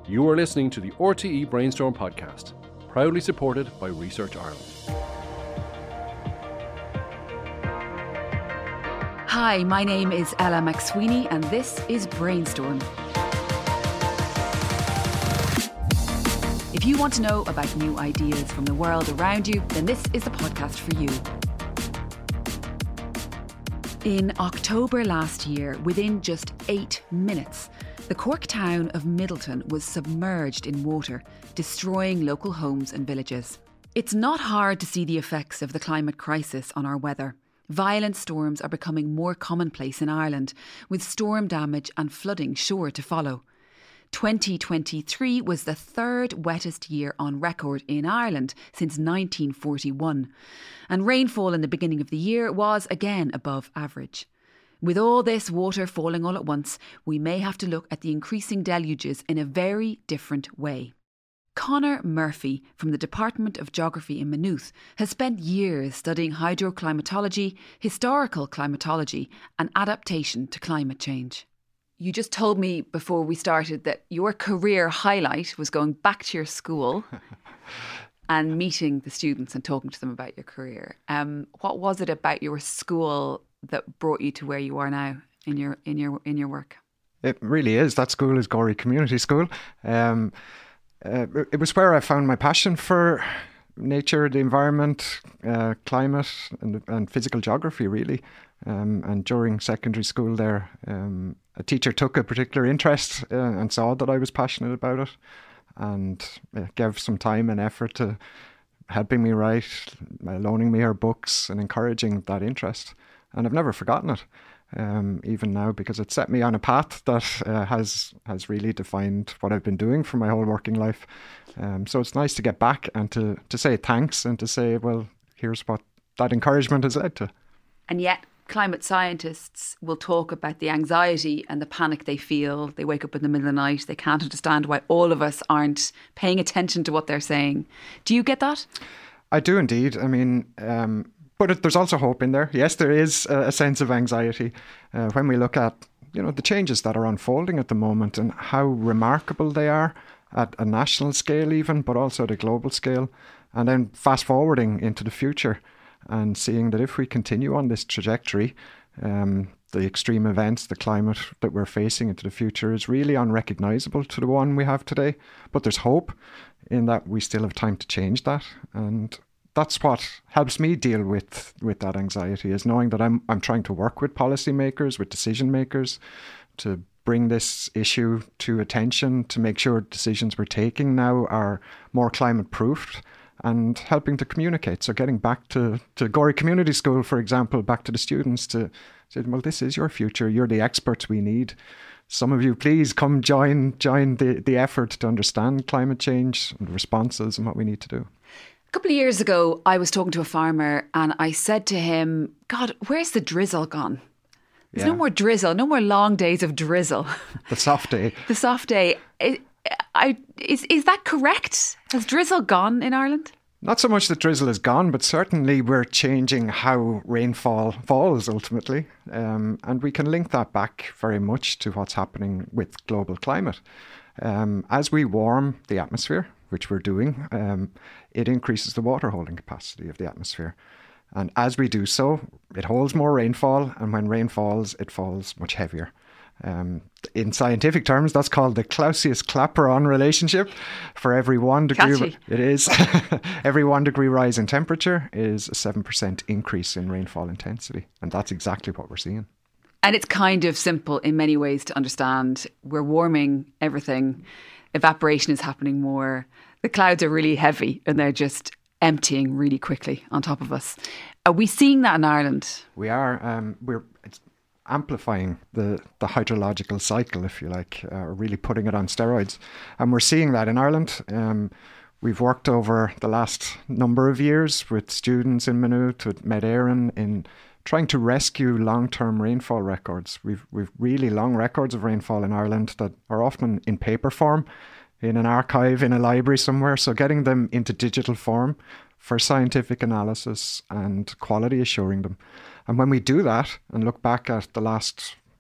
You are listening to the RTE Brainstorm podcast, proudly supported by Research Ireland. Hi, my name is Ella McSweeney and this is Brainstorm. If you want to know about new ideas from the world around you, then this is the podcast for you. In October last year, within just 8 minutes, the Cork town of Middleton was submerged in water, destroying local homes and villages. It's not hard to see the effects of the climate crisis on our weather. Violent storms are becoming more commonplace in Ireland, with storm damage and flooding sure to follow. 2023 was the third wettest year on record in Ireland since 1941, and rainfall in the beginning of the year was again above average. With all this water falling all at once, we may have to look at the increasing deluges in a very different way. Conor Murphy from the Department of Geography in Maynooth has spent years studying hydroclimatology, historical climatology and adaptation to climate change. You just told me before we started that your career highlight was going back to your school and meeting the students and talking to them about your career. What was it about your school that brought you to where you are now in your work? It really is. That school is Gorey Community School. It was where I found my passion for nature, the environment, climate and physical geography, really. And during secondary school there, a teacher took a particular interest and saw that I was passionate about it and gave some time and effort to helping me write, loaning me her books and encouraging that interest. And I've never forgotten it, even now, because it set me on a path that has really defined what I've been doing for my whole working life. So it's nice to get back and to say thanks and to say, well, here's what that encouragement has led to. And yet, climate scientists will talk about the anxiety and the panic they feel. They wake up in the middle of the night. They can't understand why all of us aren't paying attention to what they're saying. Do you get that? I do indeed. I mean, but there's also hope in there. Yes, there is a sense of anxiety when we look at, the changes that are unfolding at the moment and how remarkable they are at a national scale even, but also at a global scale. And then fast forwarding into the future and seeing that if we continue on this trajectory, the extreme events, the climate that we're facing into the future is really unrecognisable to the one we have today. But there's hope in that we still have time to change that. And that's what helps me deal with that anxiety, is knowing that I'm trying to work with policymakers, with decision makers, to bring this issue to attention, to make sure decisions we're taking now are more climate proofed and helping to communicate. So getting back to Gorey Community School, for example, back to the students to say, well, this is your future. You're the experts we need. Some of you, please come join the effort to understand climate change and responses and what we need to do. A couple of years ago, I was talking to a farmer and I said to him, God, where's the drizzle gone? There's no more drizzle, no more long days of drizzle. The soft day. The soft day. Is that correct? Has drizzle gone in Ireland? Not so much that drizzle is gone, but certainly we're changing how rainfall falls ultimately. And we can link that back very much to what's happening with global climate. As we warm the atmosphere, which we're doing, it increases the water holding capacity of the atmosphere. And as we do so, it holds more rainfall. And when rain falls, it falls much heavier. In scientific terms, that's called the Clausius-Clapeyron relationship. For every 1 degree, it is every 1 degree rise in temperature is a 7% increase in rainfall intensity, and that's exactly what we're seeing. And it's kind of simple in many ways to understand. We're warming everything. Evaporation is happening more. The clouds are really heavy, and they're just emptying really quickly on top of us. Are we seeing that in Ireland? We are. It's amplifying the hydrological cycle, if you like, really putting it on steroids. And we're seeing that in Ireland. We've worked over the last number of years with students in Maynooth, with Med Éireann, in trying to rescue long-term rainfall records. We've really long records of rainfall in Ireland that are often in paper form, in an archive, in a library somewhere. So getting them into digital form for scientific analysis and quality assuring them. And when we do that and look back at the last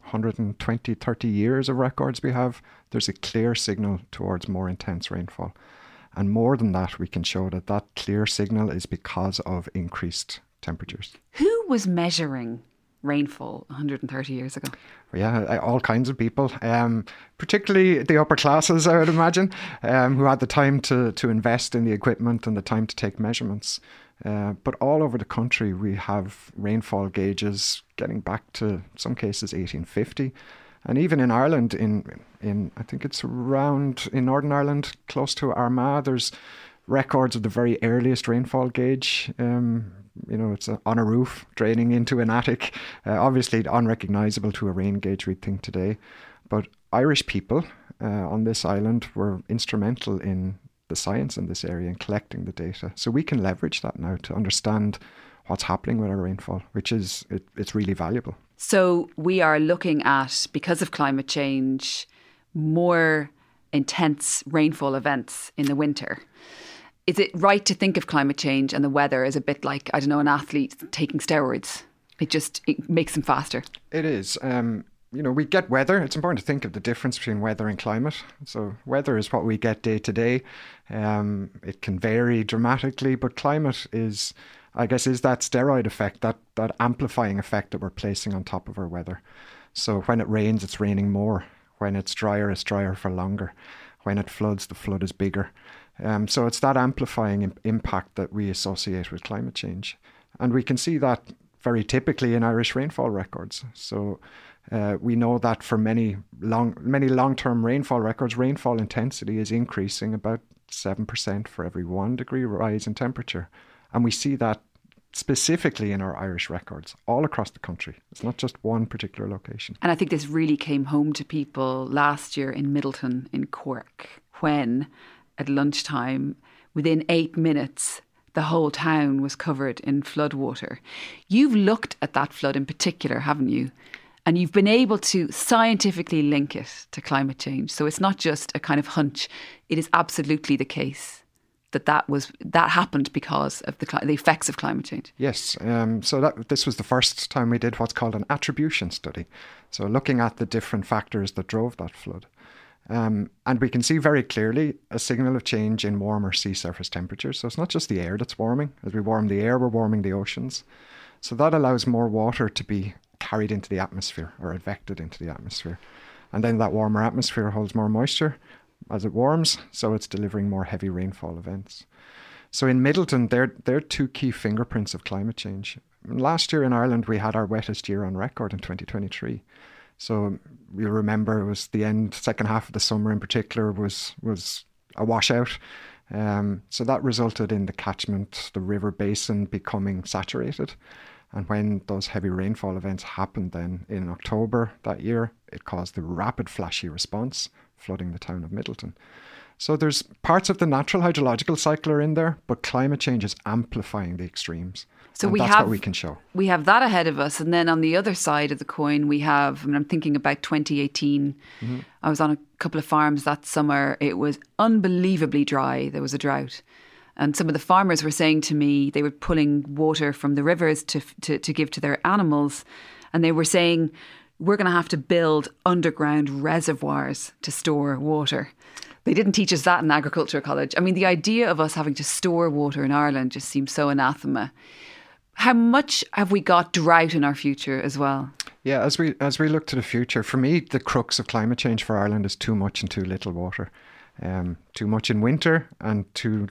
120, 30 years of records we have, there's a clear signal towards more intense rainfall. And more than that, we can show that that clear signal is because of increased temperatures. Who was measuring rainfall 130 years ago? Yeah, all kinds of people, particularly the upper classes, I would imagine, who had the time to invest in the equipment and the time to take measurements. But all over the country, we have rainfall gauges getting back to, some cases, 1850. And even in Ireland, in I think it's around, in Northern Ireland, close to Armagh, there's records of the very earliest rainfall gauge. It's on a roof, draining into an attic. Obviously unrecognisable to a rain gauge, we'd think today. But Irish people on this island were instrumental in the science in this area and collecting the data. So we can leverage that now to understand what's happening with our rainfall, which is, it's really valuable. So we are looking at, because of climate change, more intense rainfall events in the winter. Is it right to think of climate change and the weather as a bit like, I don't know, an athlete taking steroids? It makes them faster. It is. We get weather. It's important to think of the difference between weather and climate. So weather is what we get day to day. It can vary dramatically, but climate is that steroid effect, that amplifying effect that we're placing on top of our weather. So when it rains, it's raining more. When it's drier for longer. When it floods, the flood is bigger. So it's that amplifying impact that we associate with climate change. And we can see that very typically in Irish rainfall records. So we know that for many long-term rainfall records, rainfall intensity is increasing about 7% for every 1 degree rise in temperature. And we see that specifically in our Irish records all across the country. It's not just one particular location. And I think this really came home to people last year in Midleton in Cork, when at lunchtime, within 8 minutes, the whole town was covered in floodwater. You've looked at that flood in particular, haven't you? And you've been able to scientifically link it to climate change. So it's not just a kind of hunch. It is absolutely the case that happened because of the effects of climate change. Yes. This was the first time we did what's called an attribution study. So looking at the different factors that drove that flood. And we can see very clearly a signal of change in warmer sea surface temperatures. So it's not just the air that's warming. As we warm the air, we're warming the oceans. So that allows more water to be carried into the atmosphere or evected into the atmosphere. And then that warmer atmosphere holds more moisture as it warms, so it's delivering more heavy rainfall events. So in Midleton, they're two key fingerprints of climate change. Last year in Ireland, we had our wettest year on record in 2023. So you'll remember it was the second half of the summer in particular was a washout. So that resulted in the catchment, the river basin becoming saturated. And when those heavy rainfall events happened then in October that year, it caused the rapid flashy response, flooding the town of Midleton. So there's parts of the natural hydrological cycle are in there, but climate change is amplifying the extremes. So that's what we can show. We have that ahead of us. And then on the other side of the coin, we have, I'm thinking about 2018. Mm-hmm. I was on a couple of farms that summer. It was unbelievably dry. There was a drought. And some of the farmers were saying to me, they were pulling water from the rivers to give to their animals. And they were saying, we're going to have to build underground reservoirs to store water. They didn't teach us that in agriculture college. I mean, the idea of us having to store water in Ireland just seems so anathema. How much have we got drought in our future as well? Yeah, as we look to the future, for me, the crux of climate change for Ireland is too much and too little water. Too much in winter and too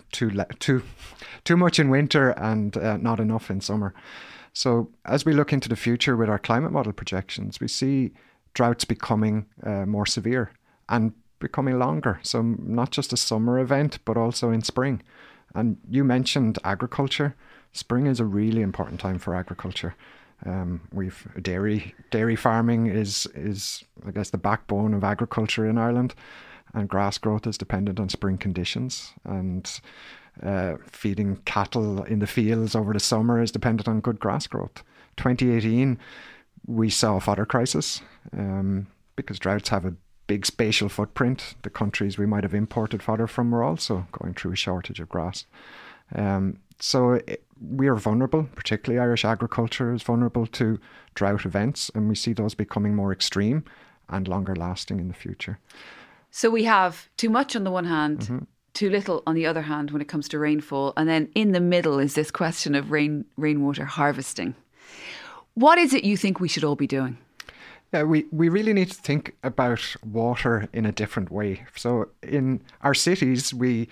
much in winter and not enough in summer. So as we look into the future with our climate model projections, we see droughts becoming more severe and becoming longer. So not just a summer event, but also in spring. And you mentioned agriculture. Spring is a really important time for agriculture. We've dairy farming is I guess the backbone of agriculture in Ireland. And grass growth is dependent on spring conditions, and feeding cattle in the fields over the summer is dependent on good grass growth. 2018, we saw a fodder crisis because droughts have a big spatial footprint. The countries we might have imported fodder from were also going through a shortage of grass. So we are vulnerable, particularly Irish agriculture is vulnerable to drought events, and we see those becoming more extreme and longer lasting in the future. So we have too much on the one hand, too little on the other hand when it comes to rainfall. And then in the middle is this question of rainwater harvesting. What is it you think we should all be doing? Yeah, we really need to think about water in a different way. So in our cities, we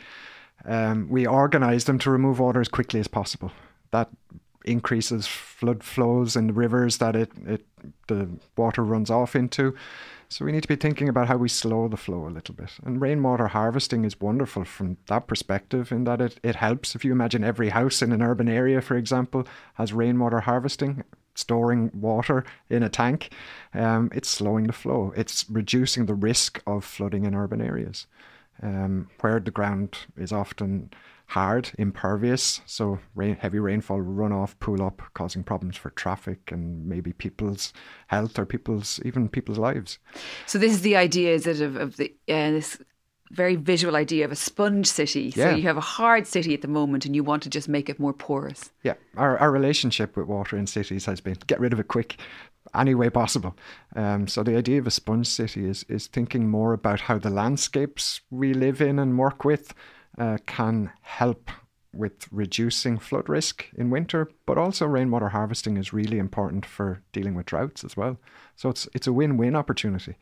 organise them to remove water as quickly as possible. That increases flood flows in the rivers that the water runs off into. So we need to be thinking about how we slow the flow a little bit. And rainwater harvesting is wonderful from that perspective, in that it helps. If you imagine every house in an urban area, for example, has rainwater harvesting, storing water in a tank, it's slowing the flow. It's reducing the risk of flooding in urban areas, where the ground is often hard, impervious, so heavy rainfall will run off, pool up, causing problems for traffic and maybe people's health or people's lives. So this is the idea, is it, of this very visual idea of a sponge city. So you have a hard city at the moment and you want to just make it more porous. Yeah, our relationship with water in cities has been get rid of it quick, any way possible. So the idea of a sponge city is thinking more about how the landscapes we live in and work with can help with reducing flood risk in winter, but also rainwater harvesting is really important for dealing with droughts as well. So it's a win-win opportunity,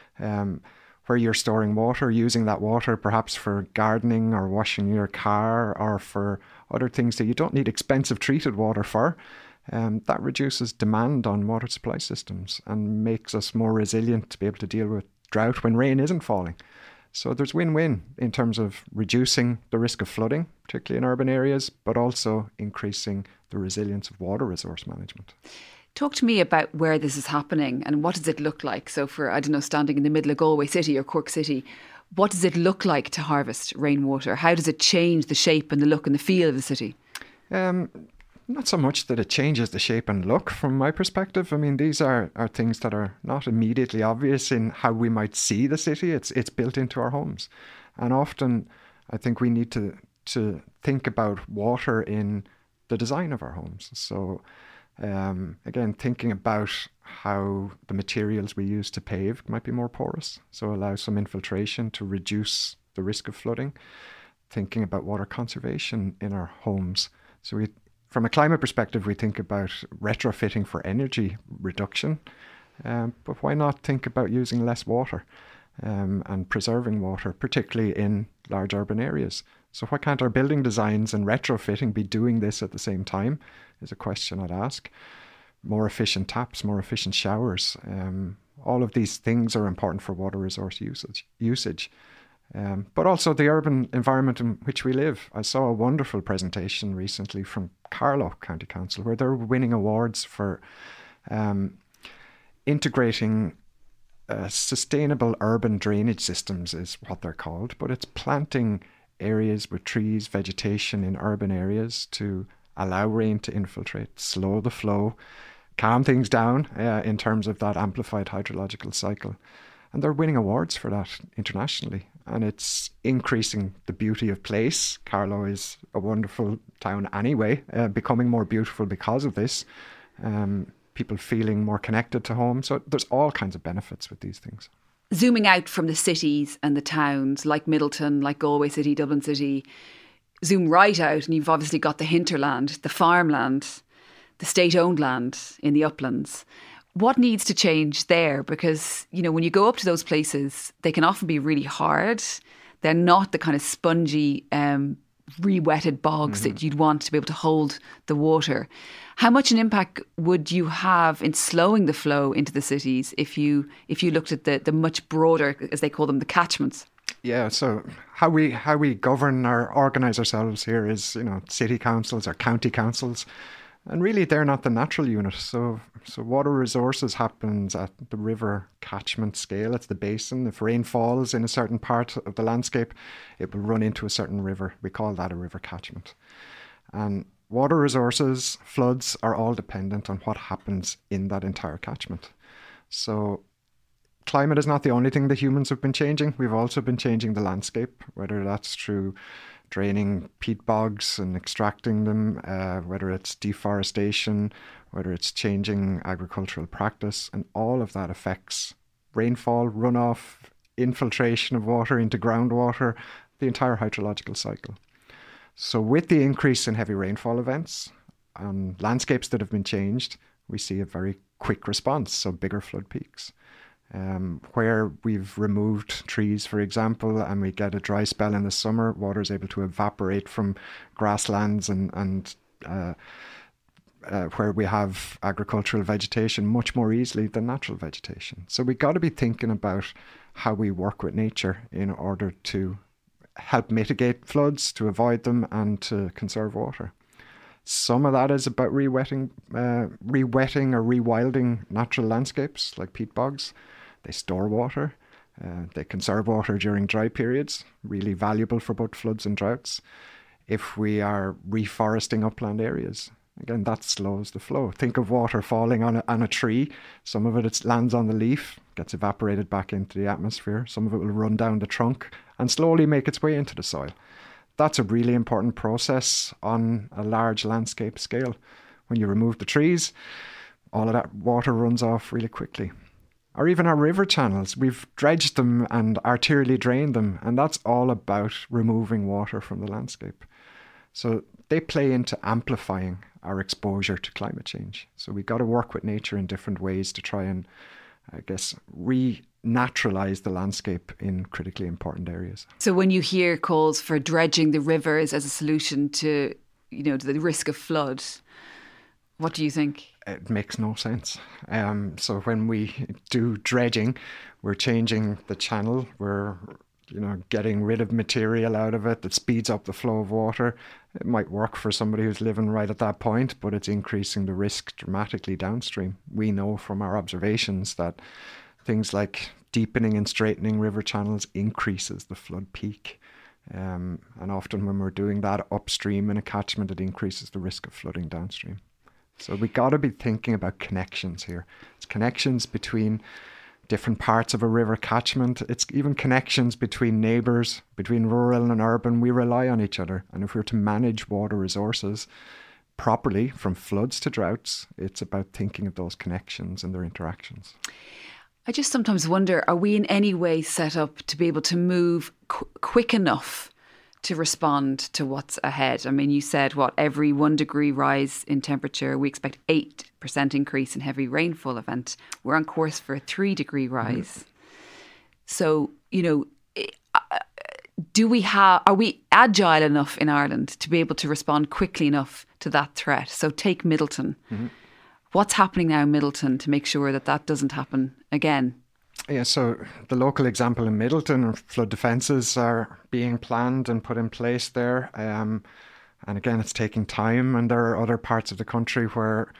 where you're storing water, using that water perhaps for gardening or washing your car or for other things that you don't need expensive treated water for. That reduces demand on water supply systems and makes us more resilient to be able to deal with drought when rain isn't falling. So there's win-win in terms of reducing the risk of flooding, particularly in urban areas, but also increasing the resilience of water resource management. Talk to me about where this is happening and what does it look like? So for, standing in the middle of Galway City or Cork City, what does it look like to harvest rainwater? How does it change the shape and the look and the feel of the city? Not so much that it changes the shape and look from my perspective. I mean, these are things that are not immediately obvious in how we might see the city. It's built into our homes. And often I think we need to think about water in the design of our homes. So again, thinking about how the materials we use to pave might be more porous, so allow some infiltration to reduce the risk of flooding. Thinking about water conservation in our homes. So from a climate perspective, we think about retrofitting for energy reduction, but why not think about using less water and preserving water, particularly in large urban areas? So why can't our building designs and retrofitting be doing this at the same time, is a question I'd ask. More efficient taps, more efficient showers. All of these things are important for water resource usage. But also the urban environment in which we live. I saw a wonderful presentation recently from Carlow County Council where they're winning awards for integrating sustainable urban drainage systems is what they're called, but it's planting areas with trees, vegetation in urban areas to allow rain to infiltrate, slow the flow, calm things down in terms of that amplified hydrological cycle. And they're winning awards for that internationally. And it's increasing the beauty of place. Carlow is a wonderful town anyway, becoming more beautiful because of this. People feeling more connected to home. So there's all kinds of benefits with these things. Zooming out from the cities and the towns like Middleton, like Galway City, Dublin City, zoom right out and you've obviously got the hinterland, the farmland, the state-owned land in the uplands. What needs to change there? Because, when you go up to those places, they can often be really hard. They're not the kind of spongy, re-wetted bogs that you'd want to be able to hold the water. How much an impact would you have in slowing the flow into the cities if you looked at the much broader, as they call them, the catchments? Yeah, so how we govern or organise ourselves here is, city councils or county councils. And really, they're not the natural unit. So water resources happens at the river catchment scale. It's the basin. If rain falls in a certain part of the landscape, it will run into a certain river. We call that a river catchment. And water resources, floods, are all dependent on what happens in that entire catchment. So climate is not the only thing that humans have been changing. We've also been changing the landscape, whether that's through draining peat bogs and extracting them, whether it's deforestation, whether it's changing agricultural practice, and all of that affects rainfall, runoff, infiltration of water into groundwater, the entire hydrological cycle. So with the increase in heavy rainfall events on landscapes that have been changed, we see a very quick response, so bigger flood peaks. Where we've removed trees, for example, and we get a dry spell in the summer, water is able to evaporate from grasslands and where we have agricultural vegetation much more easily than natural vegetation. So we got to be thinking about how we work with nature in order to help mitigate floods, to avoid them, and to conserve water. Some of that is about rewetting or rewilding natural landscapes like peat bogs. They store water. They conserve water during dry periods, really valuable for both floods and droughts. If we are reforesting upland areas, again, that slows the flow. Think of water falling on a tree. Some of it lands on the leaf, gets evaporated back into the atmosphere. Some of it will run down the trunk and slowly make its way into the soil. That's a really important process on a large landscape scale. When you remove the trees, all of that water runs off really quickly. Or even our river channels, we've dredged them and arterially drained them, and that's all about removing water from the landscape. So they play into amplifying our exposure to climate change. So we've got to work with nature in different ways to try and, I guess, renaturalize the landscape in critically important areas. So when you hear calls for dredging the rivers as a solution to, to the risk of flood, what do you think? It makes no sense. So when we do dredging, we're changing the channel. We're, getting rid of material out of it that speeds up the flow of water. It might work for somebody who's living right at that point, but it's increasing the risk dramatically downstream. We know from our observations that things like deepening and straightening river channels increases the flood peak. And often when we're doing that upstream in a catchment, it increases the risk of flooding downstream. So we got to be thinking about connections here. It's connections between different parts of a river catchment. It's even connections between neighbours, between rural and urban. We rely on each other. And if we're to manage water resources properly, from floods to droughts, it's about thinking of those connections and their interactions. I just sometimes wonder, are we in any way set up to be able to move quick enough to respond to what's ahead? I mean, you said, every 1 degree rise in temperature, we expect 8% increase in heavy rainfall event. We're on course for a 3 degree rise. So, are we agile enough in Ireland to be able to respond quickly enough to that threat? So take Midleton. Mm-hmm. What's happening now in Midleton to make sure that doesn't happen again? Yeah, so the local example in Midleton, flood defences are being planned and put in place there. And again, it's taking time, and there are other parts of the country where,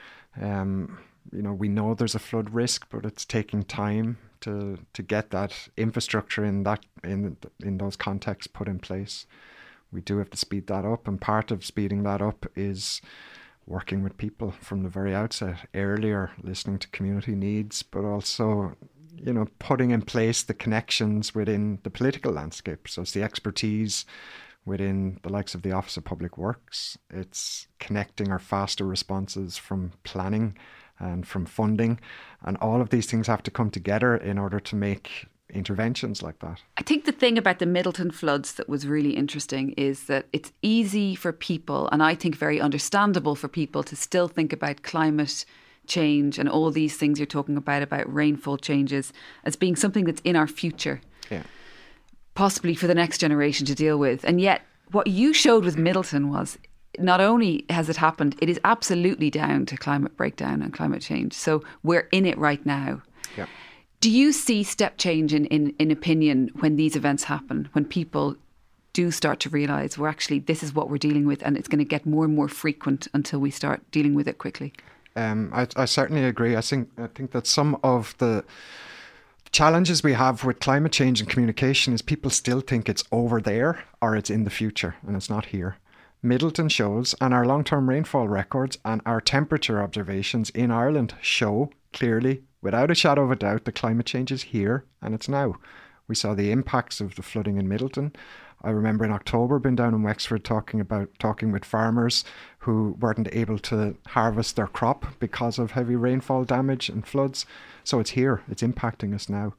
we know there's a flood risk, but it's taking time to get that infrastructure in those contexts put in place. We do have to speed that up, and part of speeding that up is working with people from the very outset, earlier, listening to community needs, but also putting in place the connections within the political landscape. So it's the expertise within the likes of the Office of Public Works. It's connecting our faster responses from planning and from funding. And all of these things have to come together in order to make interventions like that. I think the thing about the Midleton floods that was really interesting is that it's easy for people, and I think very understandable for people, to still think about climate change and all these things you're talking about rainfall changes, as being something that's in our future, possibly for the next generation to deal with. And yet what you showed with Midleton was, not only has it happened, it is absolutely down to climate breakdown and climate change. So we're in it right now. Yeah. Do you see step change in opinion when these events happen, when people do start to realise this is what we're dealing with, and it's going to get more and more frequent until we start dealing with it quickly? I certainly agree. I think that some of the challenges we have with climate change and communication is people still think it's over there or it's in the future, and it's not here. Midleton shows, and our long-term rainfall records and our temperature observations in Ireland show clearly, without a shadow of a doubt, that climate change is here and it's now. We saw the impacts of the flooding in Midleton I remember in October being down in Wexford talking with farmers who weren't able to harvest their crop because of heavy rainfall damage and floods. So it's here, it's impacting us now.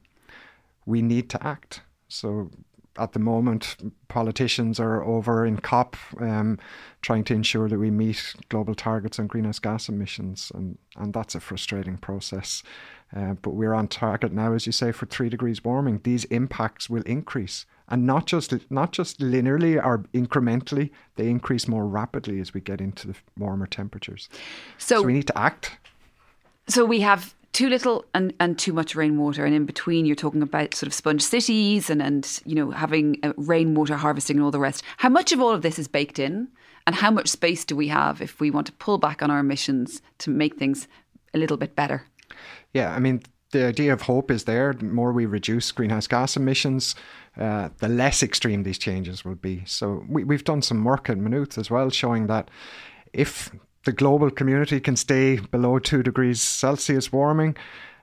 We need to act. So at the moment, politicians are over in COP trying to ensure that we meet global targets on greenhouse gas emissions, and that's a frustrating process. But we're on target now, as you say, for 3 degrees warming. These impacts will increase, and not just linearly or incrementally. They increase more rapidly as we get into the warmer temperatures. So we need to act. So we have too little and too much rainwater, and in between you're talking about sort of sponge cities and you know, having rainwater harvesting and all the rest. How much of all of this is baked in, and how much space do we have if we want to pull back on our emissions to make things a little bit better? Yeah, I mean, the idea of hope is there. The more we reduce greenhouse gas emissions, the less extreme these changes will be. So we've done some work at Maynooth as well, showing that if the global community can stay below 2 degrees Celsius warming,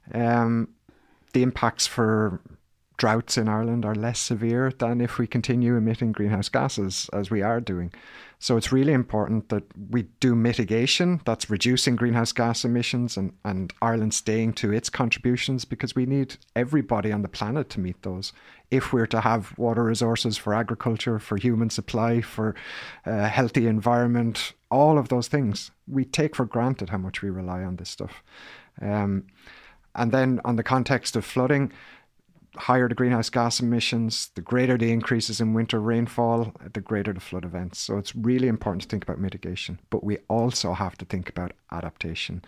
the impacts for droughts in Ireland are less severe than if we continue emitting greenhouse gases as we are doing. So it's really important that we do mitigation, that's reducing greenhouse gas emissions and Ireland staying to its contributions, because we need everybody on the planet to meet those. If we're to have water resources for agriculture, for human supply, for a healthy environment, all of those things, we take for granted how much we rely on this stuff. And then on the context of flooding, higher the greenhouse gas emissions, the greater the increases in winter rainfall, the greater the flood events. So it's really important to think about mitigation, but we also have to think about adaptation.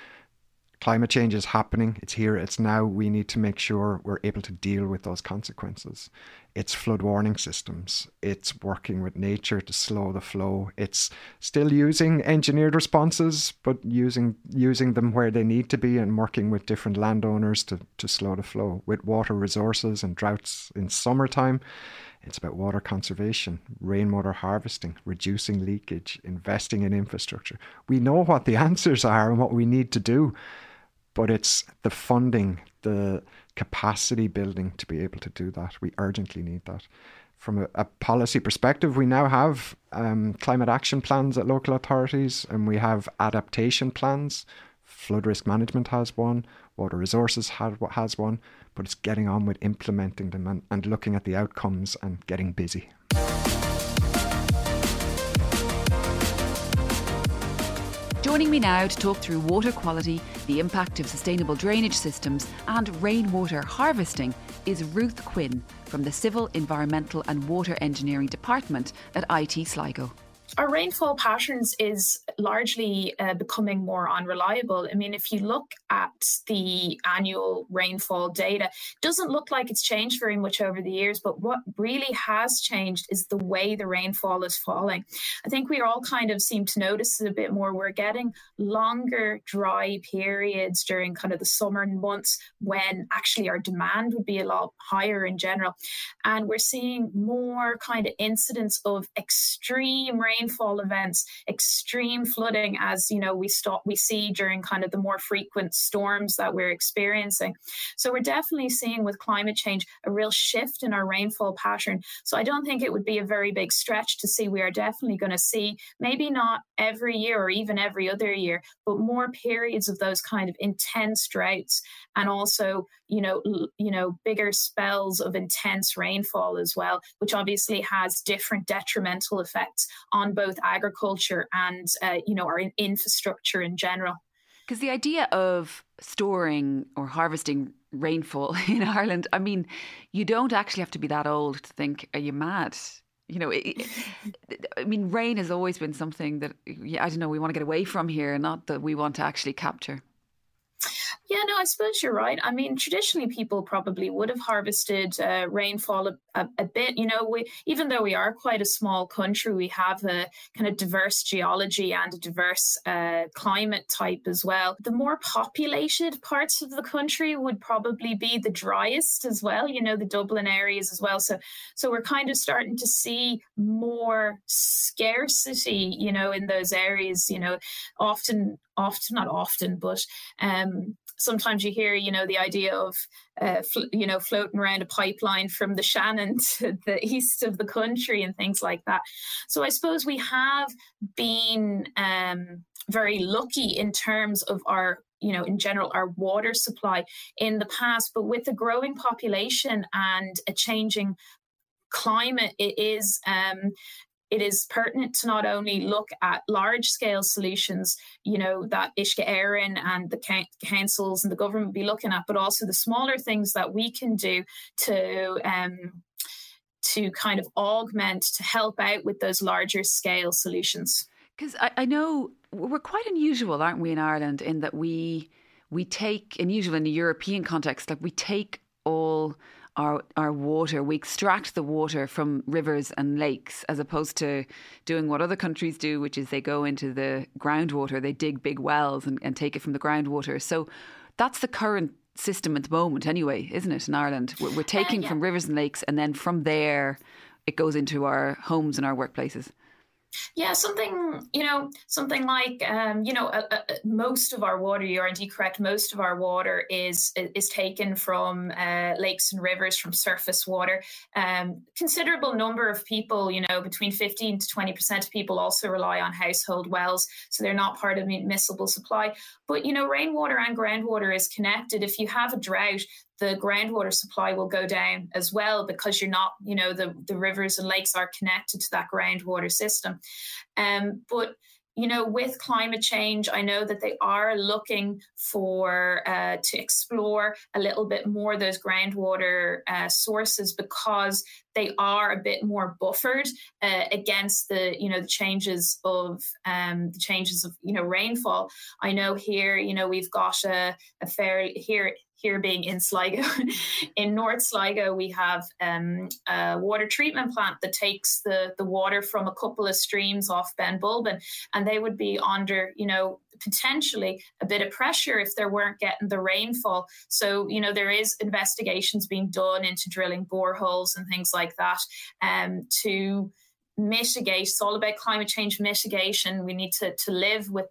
Climate change is happening. It's here. It's now. We need to make sure we're able to deal with those consequences. It's flood warning systems. It's working with nature to slow the flow. It's still using engineered responses, but using them where they need to be and working with different landowners to slow the flow. With water resources and droughts in summertime, it's about water conservation, rainwater harvesting, reducing leakage, investing in infrastructure. We know what the answers are and what we need to do, but it's the funding, the capacity building to be able to do that. We urgently need that. From a policy perspective, we now have climate action plans at local authorities, and we have adaptation plans. Flood risk management has one, water resources has one, but it's getting on with implementing them and looking at the outcomes and getting busy. Joining me now to talk through water quality, the impact of sustainable drainage systems and rainwater harvesting is Ruth Quinn from the Civil, Environmental and Water Engineering Department at IT Sligo. Our rainfall patterns is largely becoming more unreliable. I mean, if you look at the annual rainfall data, it doesn't look like it's changed very much over the years, but what really has changed is the way the rainfall is falling. I think we all kind of seem to notice it a bit more. We're getting longer dry periods during kind of the summer months when actually our demand would be a lot higher in general. And we're seeing more kind of incidents of extreme rainfall events, extreme flooding, as you know, we see during kind of the more frequent storms that we're experiencing. So we're definitely seeing with climate change a real shift in our rainfall pattern. So I don't think it would be a very big stretch to see we are definitely going to see, maybe not every year or even every other year, but more periods of those kind of intense droughts, and also bigger spells of intense rainfall as well, which obviously has different detrimental effects on both agriculture and our infrastructure in general. Because the idea of storing or harvesting rainfall in Ireland, I mean, you don't actually have to be that old to think, are you mad? I mean, rain has always been something that, we want to get away from here, not that we want to actually capture. Yeah, no, I suppose you're right. I mean, traditionally, people probably would have harvested rainfall a bit. Even though we are quite a small country, we have a kind of diverse geology and a diverse climate type as well. The more populated parts of the country would probably be the driest as well, the Dublin areas as well. So we're kind of starting to see more scarcity, in those areas. Often not often, but sometimes you hear, the idea of, floating around a pipeline from the Shannon to the east of the country and things like that. So I suppose we have been very lucky in terms of our, in general, our water supply in the past. But with the growing population and a changing climate, it is pertinent to not only look at large-scale solutions, that Uisce Éireann and the councils and the government be looking at, but also the smaller things that we can do to kind of augment, to help out with those larger-scale solutions. Because I know we're quite unusual, aren't we, in Ireland, in that we take, unusual in a European context, like we take all our water, we extract the water from rivers and lakes, as opposed to doing what other countries do, which is they go into the groundwater, they dig big wells and take it from the groundwater. So that's the current system at the moment anyway, isn't it, in Ireland? We're taking from rivers and lakes, and then from there it goes into our homes and our workplaces. Yeah, something like, most of our water, you are indeed correct, most of our water is taken from lakes and rivers, from surface water. Considerable number of people, between 15 to 20% of people also rely on household wells, so they're not part of municipal supply. But, rainwater and groundwater is connected. If you have a drought, the groundwater supply will go down as well, because you're not, the rivers and lakes are connected to that groundwater system. But, with climate change, I know that they are looking for to explore a little bit more those groundwater sources, because they are a bit more buffered against the changes of rainfall. I know here, we've got a fair here being in Sligo, in North Sligo, we have a water treatment plant that takes the water from a couple of streams off Ben Bulben, and they would be under, potentially a bit of pressure if they weren't getting the rainfall. So, there is investigations being done into drilling boreholes and things like that to mitigate. It's all about climate change mitigation. We need to live with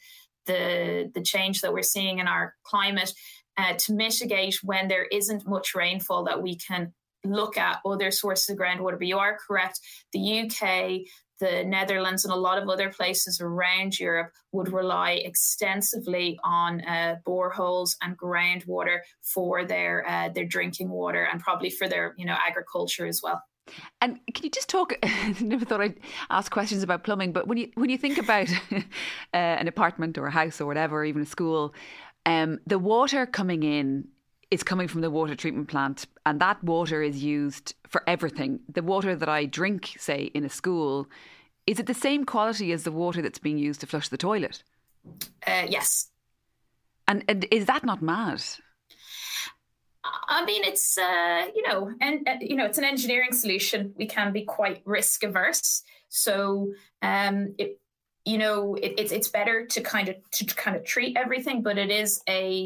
the change that we're seeing in our climate. To mitigate when there isn't much rainfall, that we can look at other sources of groundwater. But you are correct, the UK, the Netherlands and a lot of other places around Europe would rely extensively on boreholes and groundwater for their drinking water, and probably for their agriculture as well. And can you just talk, I never thought I'd ask questions about plumbing, but when you think about an apartment or a house or whatever, or even a school, the water coming in is coming from the water treatment plant, and that water is used for everything. The water that I drink, say, in a school, is it the same quality as the water that's being used to flush the toilet? Yes. And is that not mad? I mean, it's, it's an engineering solution. We can be quite risk averse. So it's better to kind of treat everything, but it is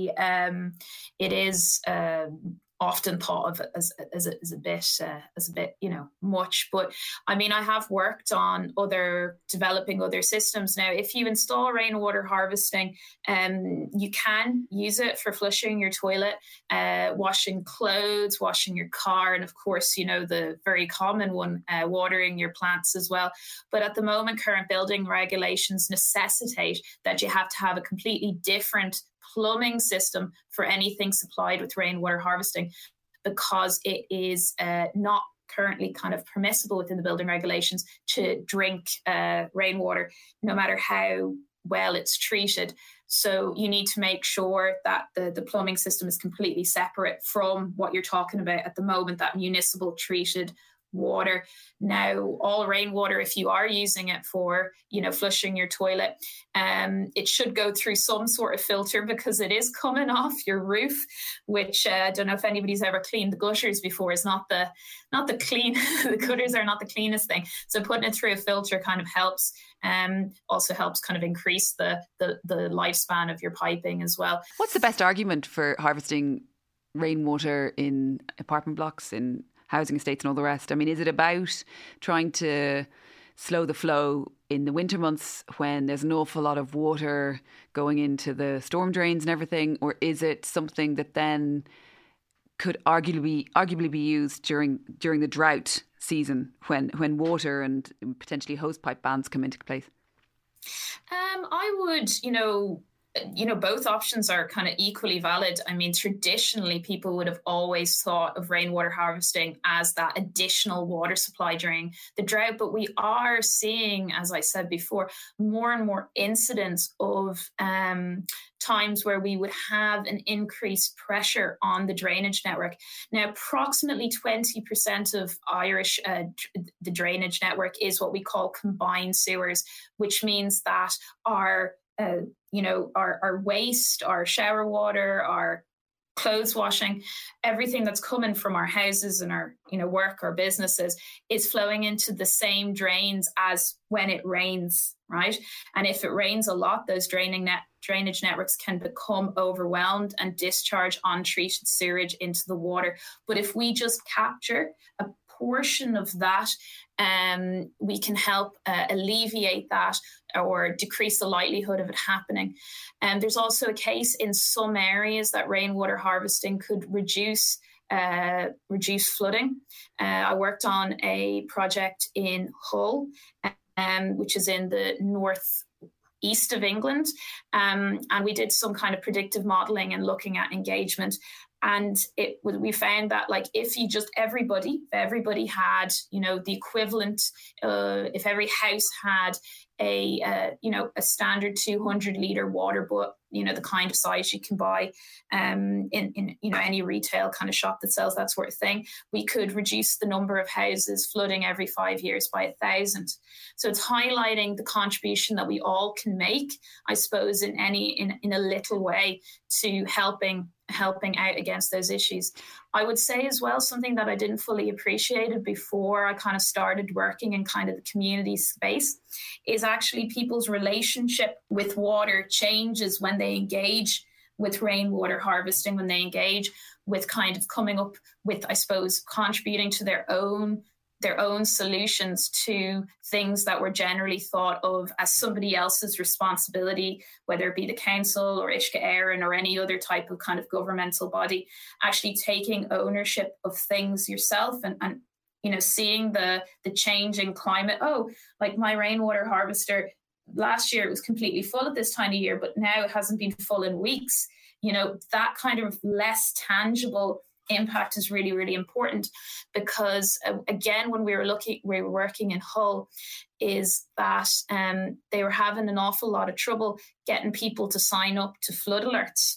often thought of as a bit much. But I mean, I have worked on developing other systems. Now, if you install rainwater harvesting, you can use it for flushing your toilet, washing clothes, washing your car, and of course, the very common one, watering your plants as well. But at the moment, current building regulations necessitate that you have to have a completely different plumbing system for anything supplied with rainwater harvesting, because it is not currently kind of permissible within the building regulations to drink rainwater, no matter how well it's treated. So you need to make sure that the plumbing system is completely separate from what you're talking about at the moment, that municipal treated water. Now, all rainwater, if you are using it for, flushing your toilet, it should go through some sort of filter, because it is coming off your roof, which I don't know if anybody's ever cleaned the gutters before. Is not the clean. The gutters are not the cleanest thing. So putting it through a filter kind of helps. Also helps kind of increase the lifespan of your piping as well. What's the best argument for harvesting rainwater in apartment blocks, in housing estates and all the rest? I mean, is it about trying to slow the flow in the winter months when there's an awful lot of water going into the storm drains and everything, or is it something that then could arguably be used during the drought season when water and potentially hosepipe bans come into place? I would, both options are kind of equally valid. I mean, traditionally, people would have always thought of rainwater harvesting as that additional water supply during the drought. But we are seeing, as I said before, more and more incidents of times where we would have an increased pressure on the drainage network. Now, approximately 20% of Irish, the drainage network is what we call combined sewers, which means that our waste, our shower water, our clothes washing, everything that's coming from our houses and our, work or businesses is flowing into the same drains as when it rains, right? And if it rains a lot, those drainage networks can become overwhelmed and discharge untreated sewage into the water. But if we just capture a portion of that, we can help alleviate that or decrease the likelihood of it happening. And there's also a case in some areas that rainwater harvesting could reduce flooding. I worked on a project in Hull, which is in the northeast of England, and we did some kind of predictive modelling and looking at engagement. And we found that, like, if everybody had, the equivalent, if every house had a standard 200 litre water, but the kind of size you can buy in any retail kind of shop that sells that sort of thing, we could reduce the number of houses flooding every 5 years by 1,000. So it's highlighting the contribution that we all can make, I suppose, in a little way to helping out against those issues. I would say as well, something that I didn't fully appreciate before I kind of started working in kind of the community space is actually people's relationship with water changes when they engage with rainwater harvesting, when they engage with kind of coming up with, I suppose, contributing to their own solutions to things that were generally thought of as somebody else's responsibility, whether it be the council or Uisce Éireann or any other type of kind of governmental body, actually taking ownership of things yourself and seeing the changing climate. Oh, like my rainwater harvester, last year it was completely full at this time of year, but now it hasn't been full in weeks. That kind of less tangible impact is really, really important, because again, when we were working in Hull, is that they were having an awful lot of trouble getting people to sign up to flood alerts,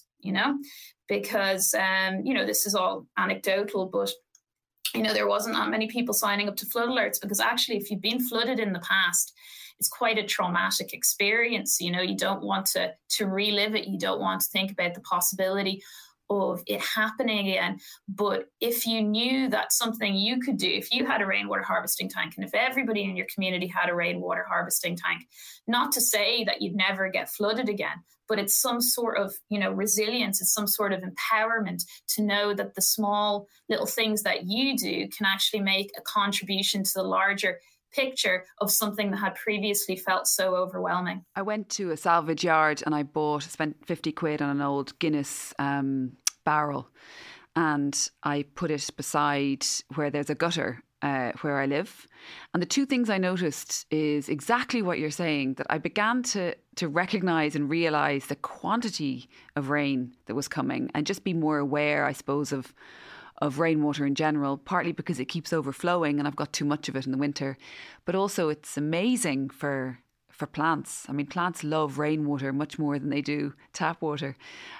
because this is all anecdotal, but there wasn't that many people signing up to flood alerts, because actually if you've been flooded in the past, it's quite a traumatic experience. You don't want to relive it. You don't want to think about the possibility of it happening again. But if you knew that's something you could do, if you had a rainwater harvesting tank, and if everybody in your community had a rainwater harvesting tank, not to say that you'd never get flooded again, but it's some sort of, resilience, it's some sort of empowerment to know that the small little things that you do can actually make a contribution to the larger picture of something that had previously felt so overwhelming. I went to a salvage yard and I spent 50 quid on an old Guinness barrel, and I put it beside where there's a gutter where I live. And the two things I noticed is exactly what you're saying, that I began to recognise and realise the quantity of rain that was coming and just be more aware, I suppose, of rainwater in general, partly because it keeps overflowing and I've got too much of it in the winter. But also it's amazing for plants. I mean, plants love rainwater much more than they do tap water.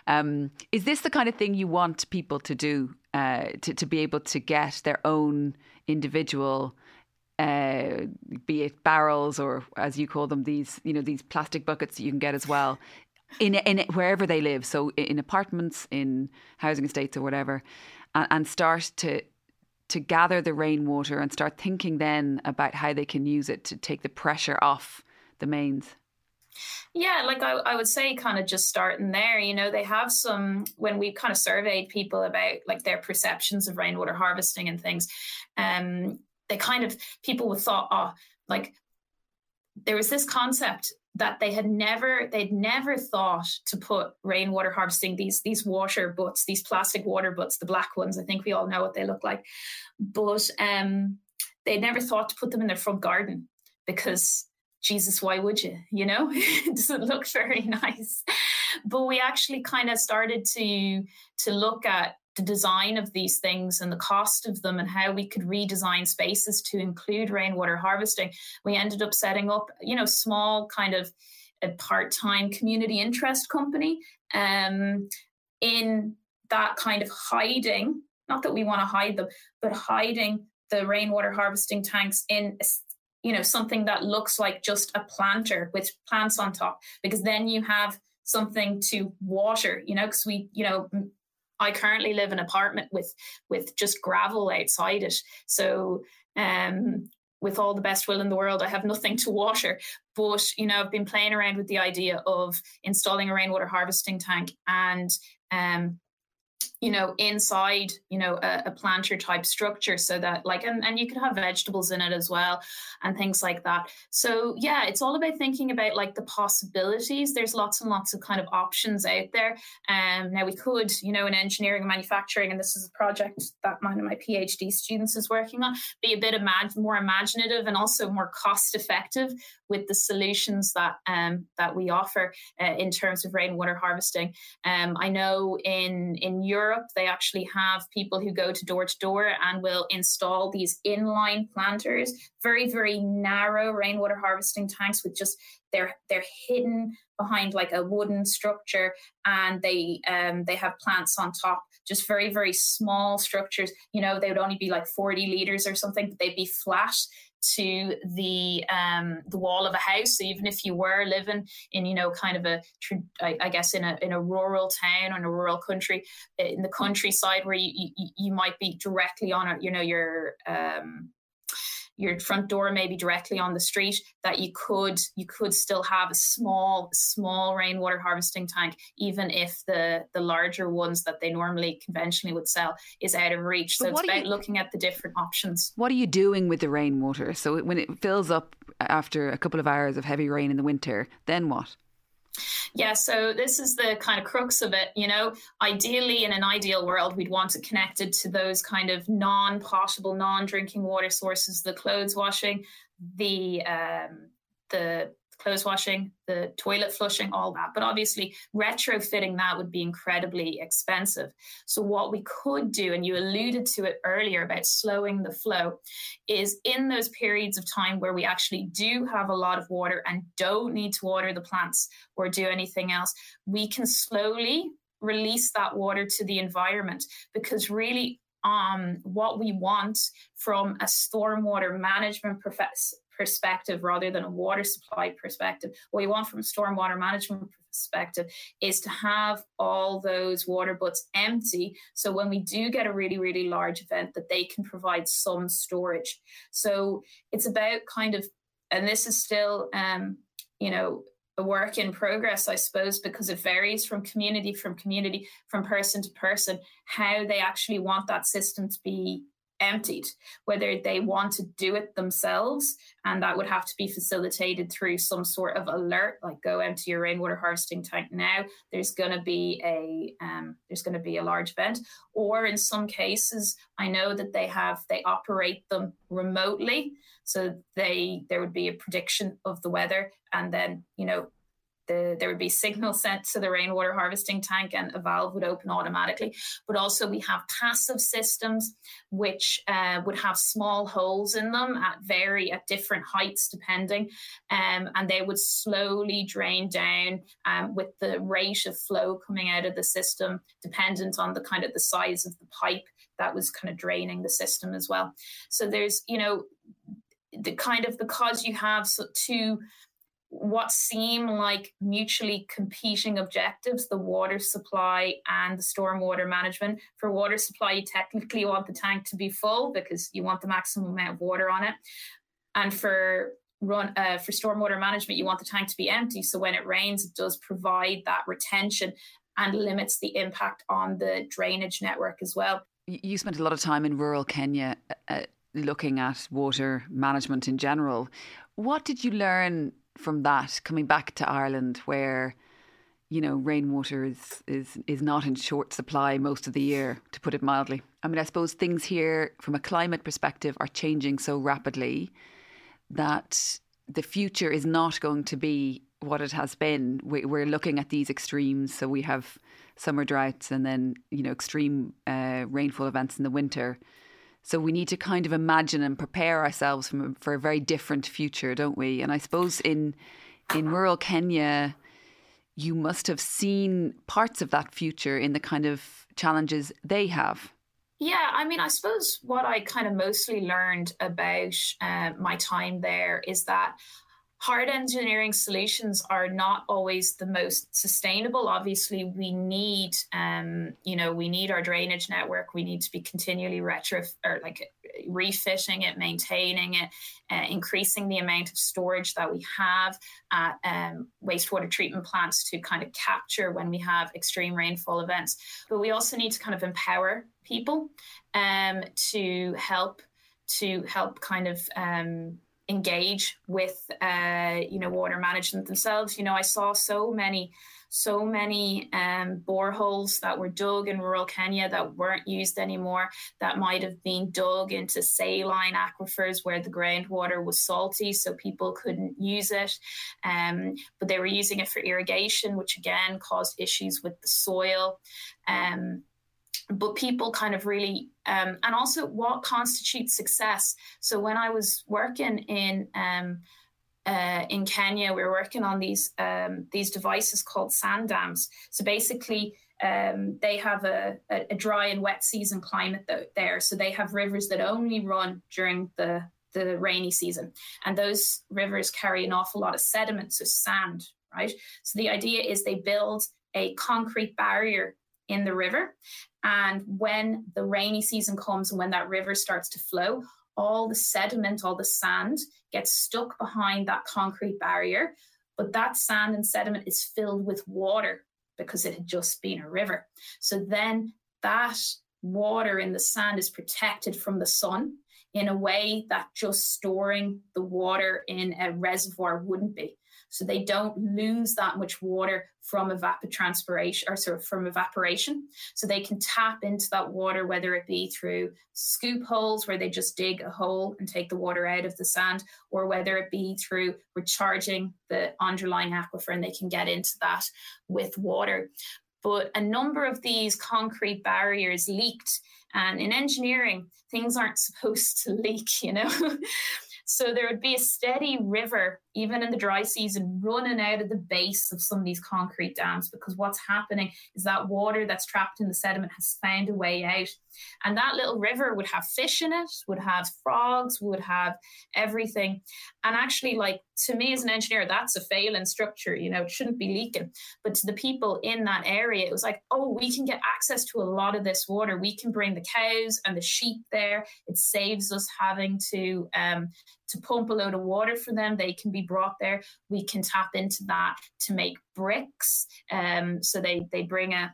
Is this the kind of thing you want people to do, to be able to get their own individual, be it barrels or, as you call them, these plastic buckets that you can get as well, in wherever they live, so in apartments, in housing estates or whatever, and start to gather the rainwater and start thinking then about how they can use it to take the pressure off the mains? Yeah, like I would say kind of just starting there, they have when we kind of surveyed people about like their perceptions of rainwater harvesting and things, people would thought, there was this concept that they'd never thought to put rainwater harvesting, these water butts, these plastic water butts, the black ones. I think we all know what they look like, but they'd never thought to put them in their front garden because, Jesus, why would you? You know, it doesn't look very nice. But we actually kind of started to look at the design of these things and the cost of them and how we could redesign spaces to include rainwater harvesting. We ended up setting up, you know, small kind of a part-time community interest company in that kind of hiding, not that we want to hide them, but hiding the rainwater harvesting tanks in, you know, something that looks like just a planter with plants on top, because then you have something to water, you know, because we, you know, I currently live in an apartment with just gravel outside it. So with all the best will in the world, I have nothing to water. But, you know, I've been playing around with the idea of installing a rainwater harvesting tank and, you know, inside, you know, a planter type structure so that like, and you could have vegetables in it as well and things like that. So yeah, it's all about thinking about like the possibilities. There's lots and lots of kind of options out there. Now we could, you know, in engineering and manufacturing, and this is a project that one of my PhD students is working on, be a bit more imaginative and also more cost effective with the solutions that we offer in terms of rainwater harvesting. I know in Europe, they actually have people who go to door and will install these inline planters, very, very narrow rainwater harvesting tanks with just, they're hidden behind like a wooden structure, and they have plants on top, just very, very small structures. You know, they would only be like 40 litres or something, but they'd be flat to the wall of a house. So even if you were living in, you know, kind of I guess in a rural town or in a rural country, in the countryside where you might be directly on it, you know, your front door may be directly on the street, that you could still have a small rainwater harvesting tank, even if the larger ones that they normally conventionally would sell is out of reach. So it's about looking at the different options. What are you doing with the rainwater? So when it fills up after a couple of hours of heavy rain in the winter, then what? Yeah, so this is the kind of crux of it. You know, ideally, in an ideal world, we'd want it connected to those kind of non-potable, non-drinking water sources, the clothes washing, the clothes washing, the toilet flushing, all that. But obviously, retrofitting that would be incredibly expensive. So what we could do, and you alluded to it earlier about slowing the flow, is in those periods of time where we actually do have a lot of water and don't need to water the plants or do anything else, we can slowly release that water to the environment. Because really, what we want from a stormwater management perspective rather than a water supply perspective, what we want from a stormwater management perspective is to have all those water butts empty, so when we do get a really, really large event, that they can provide some storage. So it's about kind of, and this is still you know, a work in progress, I suppose, because it varies from community, from person to person, how they actually want that system to be emptied, whether they want to do it themselves, and that would have to be facilitated through some sort of alert, like go empty your rainwater harvesting tank now, there's going to be a large event. Or in some cases, I know that they operate them remotely, so there would be a prediction of the weather, and then, you know, there would be signal sent to the rainwater harvesting tank and a valve would open automatically. But also we have passive systems which would have small holes in them at different heights depending, and they would slowly drain down with the rate of flow coming out of the system, dependent on the kind of the size of the pipe that was kind of draining the system as well. So there's, you know, the kind of, because you have two what seem like mutually competing objectives, the water supply and the stormwater management. For water supply, you technically want the tank to be full because you want the maximum amount of water on it. And for stormwater management, you want the tank to be empty. So when it rains, it does provide that retention and limits the impact on the drainage network as well. You spent a lot of time in rural Kenya. looking at water management in general. What did you learn from that coming back to Ireland, where, you know, rainwater is not in short supply most of the year, to put it mildly? I mean, I suppose things here from a climate perspective are changing so rapidly that the future is not going to be what it has been. We're looking at these extremes. So we have summer droughts and then, you know, extreme rainfall events in the winter. So we need to kind of imagine and prepare ourselves for a very different future, don't we? And I suppose in rural Kenya, you must have seen parts of that future in the kind of challenges they have. Yeah, I mean, I suppose what I kind of mostly learned about my time there is that hard engineering solutions are not always the most sustainable. Obviously, we need, we need our drainage network. We need to be continually refitting it, maintaining it, increasing the amount of storage that we have at wastewater treatment plants to kind of capture when we have extreme rainfall events. But we also need to kind of empower people to help kind of engage with water management themselves. You know, I saw so many boreholes that were dug in rural Kenya that weren't used anymore, that might have been dug into saline aquifers where the groundwater was salty, so people couldn't use it. But they were using it for irrigation, which again caused issues with the soil. But people kind of really, and also what constitutes success. So when I was working in Kenya, we were working on these devices called sand dams. So basically, they have a dry and wet season climate there. So they have rivers that only run during the rainy season, and those rivers carry an awful lot of sediment, so sand, right? So the idea is they build a concrete barrier in the river. And when the rainy season comes and when that river starts to flow, all the sediment, all the sand gets stuck behind that concrete barrier. But that sand and sediment is filled with water because it had just been a river. So then that water in the sand is protected from the sun in a way that just storing the water in a reservoir wouldn't be. So they don't lose that much water from from evaporation. So they can tap into that water, whether it be through scoop holes where they just dig a hole and take the water out of the sand, or whether it be through recharging the underlying aquifer, and they can get into that with water. But a number of these concrete barriers leaked. And in engineering, things aren't supposed to leak, you know. So there would be a steady river, even in the dry season, running out of the base of some of these concrete dams, because what's happening is that water that's trapped in the sediment has found a way out. And that little river would have fish in it, would have frogs, would have everything. And actually, like, to me as an engineer, that's a failing structure, you know, it shouldn't be leaking. But to the people in that area, it was like, oh, we can get access to a lot of this water. We can bring the cows and the sheep there. It saves us having to pump a load of water for them. They can be brought there. We can tap into that to make bricks. So they bring a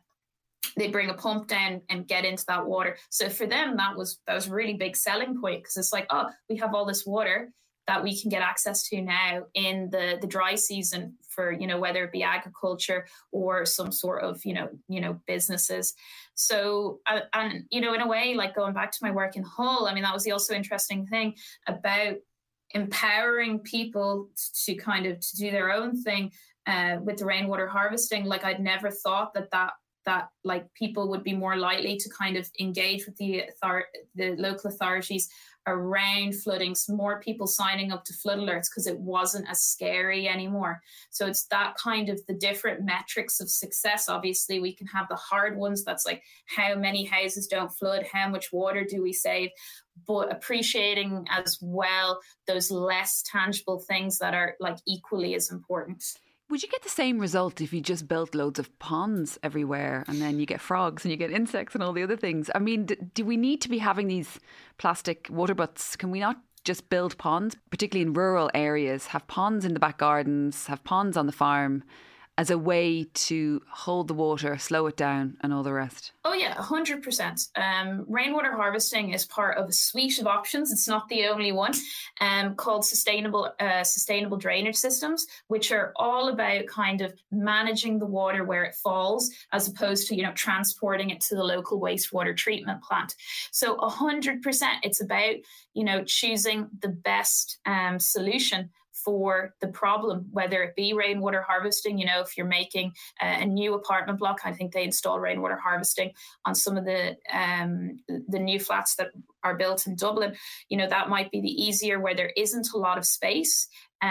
pump down and get into that water. So for them, that was a really big selling point, because it's like, oh, we have all this water that we can get access to now in the dry season for, you know, whether it be agriculture or some sort of, you know, businesses. So, and, you know, in a way, like going back to my work in Hull, I mean, that was the also interesting thing about empowering people to kind of to do their own thing with the rainwater harvesting. Like, I'd never thought that like people would be more likely to kind of engage with the local authorities around flooding. So more people signing up to flood alerts because it wasn't as scary anymore. So it's that kind of the different metrics of success. Obviously, we can have the hard ones. That's like, how many houses don't flood? How much water do we save? But appreciating as well those less tangible things that are like equally as important. Would you get the same result if you just built loads of ponds everywhere and then you get frogs and you get insects and all the other things? I mean, do we need to be having these plastic water butts? Can we not just build ponds, particularly in rural areas, have ponds in the back gardens, have ponds on the farm, as a way to hold the water, slow it down and all the rest? Oh yeah, 100%. Rainwater harvesting is part of a suite of options. It's not the only one, called sustainable drainage systems, which are all about kind of managing the water where it falls, as opposed to, transporting it to the local wastewater treatment plant. So 100%, it's about, choosing the best solution for the problem, whether it be rainwater harvesting. If you're making a new apartment block, I think they install rainwater harvesting on some of the new flats that are built in Dublin. That might be the easier where there isn't a lot of space.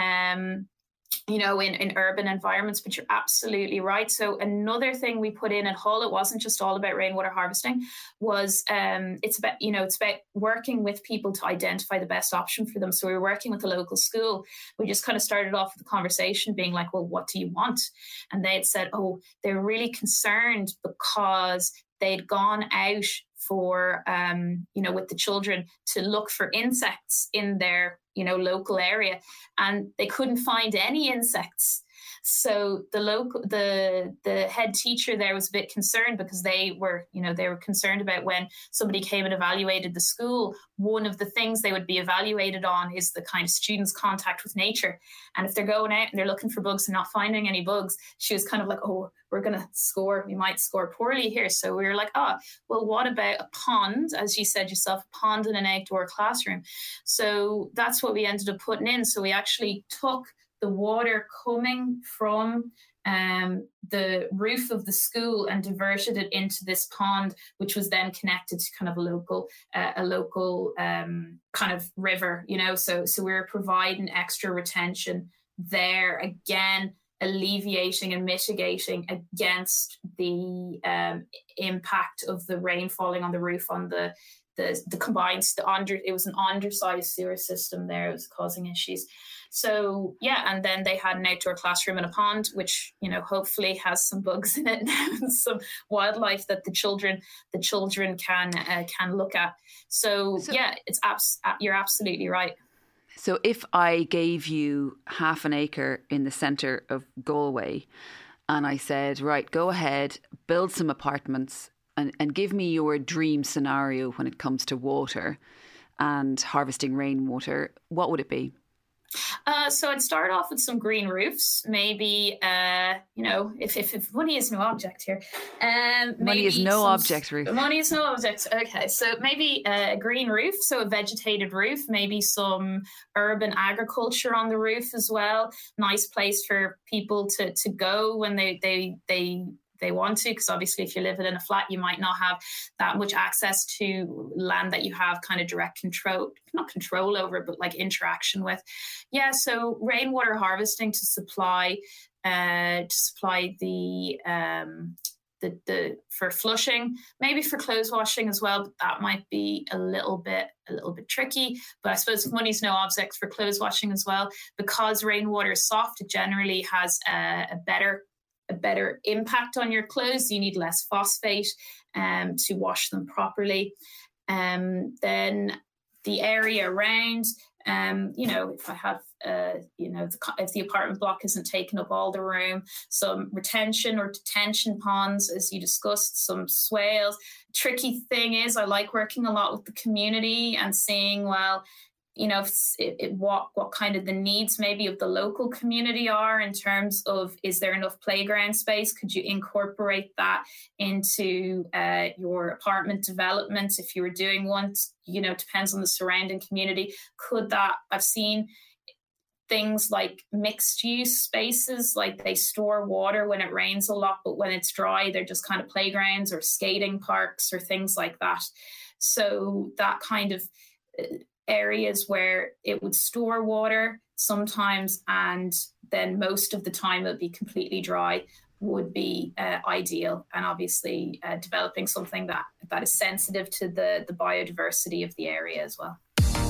In urban environments, but you're absolutely right. So another thing we put in at Hull, it wasn't just all about rainwater harvesting, was it's about working with people to identify the best option for them. So we were working with a local school. We just kind of started off with the conversation being like, well, what do you want? And they had said, they're really concerned because they'd gone out for, with the children to look for insects in their, local area, and they couldn't find any insects. So the head teacher there was a bit concerned because they were concerned about when somebody came and evaluated the school, one of the things they would be evaluated on is the kind of students' contact with nature. And if they're going out and they're looking for bugs and not finding any bugs, she was kind of like, we might score poorly here. So we were like, well, what about a pond? As you said yourself, a pond in an outdoor classroom. So that's what we ended up putting in. So we actually took the water coming from the roof of the school and diverted it into this pond, which was then connected to kind of a local kind of river, So we were providing extra retention there, again, alleviating and mitigating against the impact of the rain falling on the roof on the combined, it was an undersized sewer system there. It was causing issues. So, and then they had an outdoor classroom in a pond, which, hopefully has some bugs in it now and some wildlife that the children can look at. So you're absolutely right. So if I gave you half an acre in the centre of Galway and I said, right, go ahead, build some apartments and give me your dream scenario when it comes to water and harvesting rainwater, what would it be? So I'd start off with some green roofs, maybe, if money is no object here. Money is no object, Ruth. Money is no object. Okay, so maybe a green roof, so a vegetated roof, maybe some urban agriculture on the roof as well. Nice place for people to go when they want to, because obviously if you're living in a flat, you might not have that much access to land that you have kind of direct not control over, but like interaction with. Yeah, so rainwater harvesting to supply the for flushing, maybe for clothes washing as well, but that might be a little bit tricky. But I suppose if money's no object for clothes washing as well, because rainwater is soft, it generally has a better impact on your clothes. You need less phosphate to wash them properly. Then the area around, if I have, if the apartment block isn't taking up all the room, some retention or detention ponds, as you discussed, some swales. Tricky thing is I like working a lot with the community and seeing, well, what kind of the needs maybe of the local community are in terms of, is there enough playground space? Could you incorporate that into your apartment development if you were doing one? Depends on the surrounding community. I've seen things like mixed use spaces, like they store water when it rains a lot, but when it's dry, they're just kind of playgrounds or skating parks or things like that. So that kind of areas where it would store water sometimes and then most of the time it would be completely dry would be ideal. And obviously developing something that is sensitive to the biodiversity of the area as well.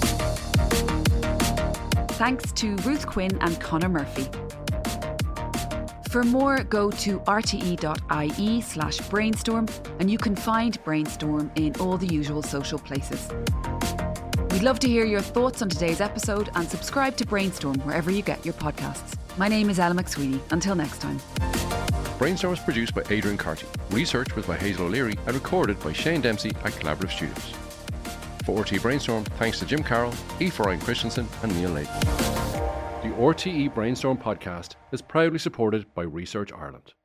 Thanks to Ruth Quinn and Conor Murphy. For more, go to rte.ie/brainstorm and you can find Brainstorm in all the usual social places. We'd love to hear your thoughts on today's episode and subscribe to Brainstorm wherever you get your podcasts. My name is Ella McSweeney. Until next time. Brainstorm was produced by Adrian Carty. Research was by Hazel O'Leary and recorded by Shane Dempsey at Collaborative Studios. For RTE Brainstorm, thanks to Jim Carroll, Aoife Ryan Christensen and Neil Layton. The RTE Brainstorm podcast is proudly supported by Research Ireland.